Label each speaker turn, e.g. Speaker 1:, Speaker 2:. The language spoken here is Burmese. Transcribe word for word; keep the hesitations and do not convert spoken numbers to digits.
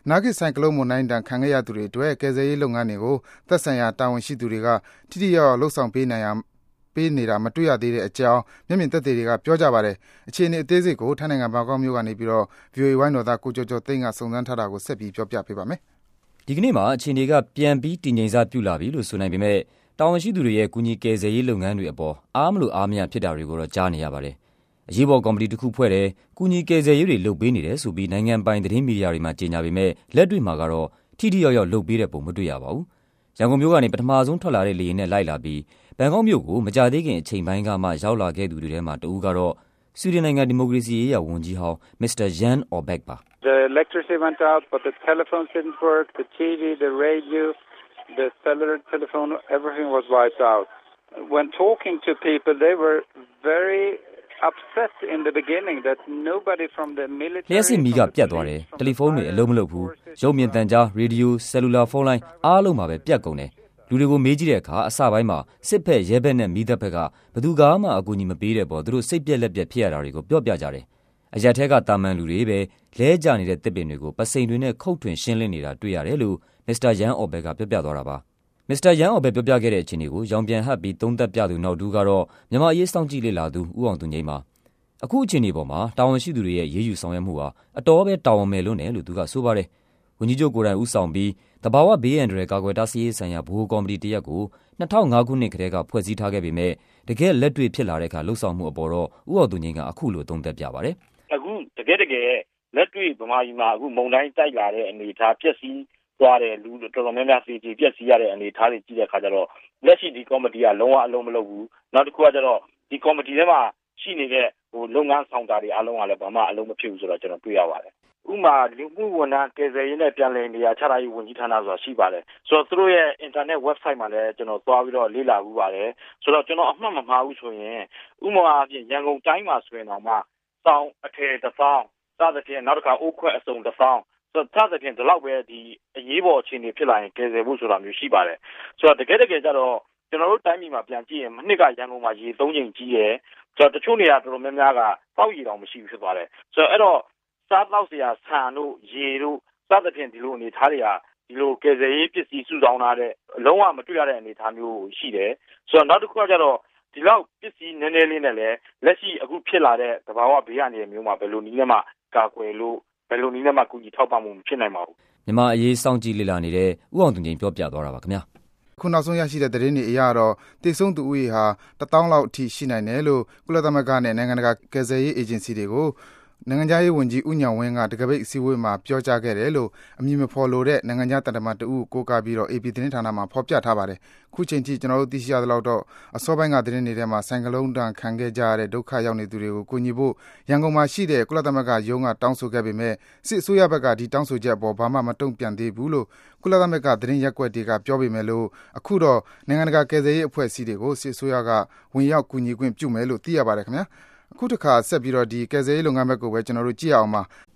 Speaker 1: နာဂစ်ဆိုင်ကလုန်းမုန်တိုင်းဒဏ်ခံခဲ့ရသူတွေအတွက်ကယ်ဆယ်ရေးလုပ်ငန်းတွေကိုသက်ဆိုင်ရာတာဝန်ရှိသူတွေကထိထိရောက်ရောက်လှုပ်ဆောင်ပေးနိုင်ရပေးနေတာမတွေ့ရသေးတဲ့အကြောင်းမျက်မြင်သက်သေတွေကပြောကြပါတယ်။အခြေအနေအသေးစိတ်ကိုထိုင်းနိုင်ငံဘန်ကောက်မြို့ကနေပြီးတော့ ဗွီအိုအေ ဝိုင်းတော်သားကိုကျော်ကျော်သိန်းကစုံစမ်းထားတာကိုဆက်ပြီးပြောပြပေးပါမယ်
Speaker 2: ။ဒီကနေ့မှာအခြေအနေကပြန်ပြီးတည်ငြိမ်စပြုလာပြီလို့ဆိုနိုင်ပေမဲ့တာဝန်ရှိသူတွေရဲ့ကူညီကယ်ဆယ်ရေးလုပ်ငန်းတွေအပေါ်အားမလို့အားမရဖြစ်တာတွေကိုတော့ကြားနေရပါတယ်။အရေးပေါ်ကော်မတီတစ်ခုဖွဲ့တယ်၊ကူညီကယ်ဆယ်ရေးတွေလုပ်ပေးနေတယ်ဆိုပြီးနိုင်ငံပိုင်သတင်းမီဒီယာတွေမှာကြေညာပေမဲ့လက်တွေ့မှာကတော့ထိထိရောက်ရောက်လုပ်ပေးတဲ့ပုံမတွေ့ရပါဘူး။ရန်ကုန်မြို့ကနေပထမဆုံးထွက်လာတဲ့လေယာဉ်နဲ့လိုက်လာပြီးဘန်ကောက်မြို့ကိုမကြာသေးခင်အချိန်ပိုင်းကမှရောက်လာခဲ့သူတွေထဲမှာတဦးကတော့ဆွီဒင်နိုင်ငံဒီမိုကရေစီရေးရာဝန်ကြီးဟောင်းမစ္စတာ Jan Orbeck ပါ။
Speaker 3: The electricity went out, but the telephone didn't work, the T V, the radio, the cellular telephone, everything was wiped out. When talking to people, they were very upset in the beginning that nobody from the military
Speaker 2: လျှက်စစ်မီးကပြတ်သွားတယ်တယ်လီဖုန်းတွေအလုံးမလုပ်ဘူးရုပ်မြင်သံကြားရေဒီယိုဆယ်လူလာဖုန်းလိုင်းအားလုံးမှာပဲပြတ်ကုန်တယ်လူတွေကိုမေးကြည့်တဲ့အခါအစပိုင်းမှာစစ်ဖက်ရဲဘက်နဲ့မီးတပ်ဖက်ကဘယ်သူကမှအကူအညီမပေးတဲ့ပေါ်သူတို့စိတ်ပြက်လက်ပြက်ဖြစ်ရတာတွေကိုပြောပြကြတယ်အရက်ထဲကတာမန်လူတွေပဲလဲကျနေတဲ့တစ်ပင်တွေကိုပစိန်တွေနဲ့ခုတ်ထွင်ရှင်းလင်းနေတာတွေ့ရတယ်လို့မစ္စတာ Jan Orbeck ကပြောပြသွားတာပါမစ္စတာ Jan Orbeck ပြောပြခဲ့တဲ့အခြေအနေကိုရောင်ပြန်ဟပ်ပြီးသုံးသပ်ပြသူနောက်တူကတော့မြန်မာအရေးစောင့်ကြည့်လေ့လာသူဦးအောင်သူငိမ့်ပါအခုအခြေအနေပေါ်မှာတာဝန်ရှိသူတွေရဲ့ရေးယူဆောင်ရွက်မှုဟာအတော်ပဲတာဝန်မဲ့လွန်းတယ်လို့သူကဆိုပါတယ်။ဝန်ကြီးချုပ်ကိုယ်တိုင်ဦးဆောင်ပြီးတဘာဝဘေးအန္တရာယ်ကာကွယ်တားဆီးရေးဆိုင်ရာဗဟိုကော်မတီတရက်ကို၂၀၀၅ခုနှစ်ကတည်းကဖွဲ့စည်းထားခဲ့ပေမဲ့တကယ်လက်တွေ့ဖြစ်လာတဲ့အခါလှုပ်ဆောင်မှုအပေါ်တော့ဦးအောင်သူငိမ့်ကအခုလိုသုံးသပ်ပြပါတယ်
Speaker 4: ။အခုတကယ်တကယ်လက်တွေ့ဗမာပြည်မှာအခုမုံတိုင်းတိုက်လာတဲ့အနေအထားပျက်စီးသွားတဲ့လူတော်တော်များများစီတီပျက်စီးရတဲ့အနေအထားတွေကြည့်တဲ့အခါကျတော့လက်ရှိဒီကော်မတီကလုံးဝအလုံးမလုပ်ဘူး။နောက်တစ်ခုကကျတော့ဒီကော်မတီထဲမှာရှိနေတဲ့ဟိုလုပ်ငန်းဆောင်တာတွေအားလုံးကလည်းဘာမှအလုံးမဖြစ်ဘူးဆိုတော့ကျွန်တော်တွေ့ရပါတယ်။ဥပမာလူမှုဝန်ထမ်းကယ်ဆယ်ရေးနဲ့ပြန်လည်နေရာချထားရေးဝန်ကြီးဌာနဆိုတာရှိပါတယ်။ဆိုတော့သူတို့ရဲ့ internet website မှာလည်းကျွန်တော်သွားပြီးတော့လေ့လာမှုပါတယ်။ဆိုတော့ကျွန်တော်အမှတ်မမှားဘူးဆိုရင်ဥပမာအပြင်ရန်ကုန်တိုင်းမှာဆိုရင်တော့မှစောင်းအထည်တစ်စောင်းစသဖြင့်နောက်တစ်ခါအိုးခွက်အစုံတစ်စောင်းဆိုတော့စသဖြင့်ဒီလောက်ပဲဒီအရေးပေါ်အခြေအနေဖြစ်လာရင်ကယ်ဆယ်ဖို့ဆိုတာမျိုးရှိပါတယ်။ဆိုတော့တကယ်တကယ်ကျတော့ကျွန်တော်တို့တိုင်းပြည်မှာပြန်ကြည့်ရင်မနှစ်ကရန်ကုန်မှာရေသုံးချိန်ကြီးတယ်ဆိုတော့တချို့နေရာတော်တော်များများကပေါက်ရည်တောင်မရှိဘူးဖြစ်သွားတယ်ဆိုတော့အဲ့တော့စားတော့စရာဆန်တို့ရေတို့စသဖြင့်ဒီလိုအနေထားတွေကဒီလိုကယ်ဆယ်ရေးပစ္စည်းစုဆောင်းထားတဲ့အလုံးဝမတွေ့ရတဲ့အနေထားမျိုးရှိတယ်ဆိုတော့နောက်တစ်ခုကကျတော့ဒီလောက်ပစ္စည်းနည်းနည်းလေးနဲ့လည်းလက်ရှိအခုဖြစ်လာတဲ့သဘာဝဘေးအနေမျိုးမှာဘယ်လိုနည်းနဲ့မှကာကွယ်လို့ဘယ်လိုနည်းနဲ့မှကူညီထောက်ပံ့မှုမဖြစ်နိုင်ပါဘူး
Speaker 2: မြန်မာအရေးစောင့်ကြည့်လေ့လာနေတဲ့ဦးအောင်သူငိမ့်ပြောပြသွားတာပါခင်ဗျာ
Speaker 1: ခုနောက်ဆုံးရရှိတဲ့သတင်းတွေအရတော့တိတ်ဆုံးသူဦးရေဟာတထောင်လောက်အထိရှိနိုင်တယ်လို့ကုလသမဂ္ဂနဲ့နိုင်ငံတကာကယ်ဆယ်ရေးအေဂျင်စီတွေကိုနိုင်ငံခြားရေးဝန်ကြီးဦးညောင်ဝင်းကတကပိတ်အစည်းအဝေးမှာပြောကြားခဲ့တယ်လို့အမည်မဖော်လိုတဲ့နိုင်ငံခြားတန်တမန်တဦးကိုကားပြီးတော့ အေ ပီ သတင်းဌာနမှာဖော်ပြထားပါတယ်။ခုချိန်ထိကျွန်တော်တို့သိရှိရသလောက်တော့အစောပိုင်းကသတင်းတွေထဲမှာဆိုင်ကလုန်းတန်ခံခဲ့ကြရတဲ့ဒုက္ခရောက်နေသူတွေကိုကူညီဖို့ရန်ကုန်မှာရှိတဲ့ကုလသမဂ္ဂရုံးကတောင်းဆိုခဲ့ပေမဲ့စစ်အစိုးရဘက်ကဒီတောင်းဆိုချက်အပေါ်ဘာမှမတုံ့ပြန်သေးဘူးလို့ကုလသမဂ္ဂသတင်းရက်ကွက်တွေကပြောပေမဲ့လို့အခုတော့နိုင်ငံတကာကယ်ဆယ်ရေးအဖွဲ့အစည်းတွေကိုစစ်အစိုးရကဝင်ရောက်ကူညီခွင့်ပြုမယ်လို့သိရပါတယ်ခင်ဗျာ။အခုတစ်ခါဆက်ပြီးတော့ဒီကယ်ဆယ်ရေးလုပ်ငန်းဘက်ကိုပဲကျွန်တော်တို့ကြည့်အောင်ပါ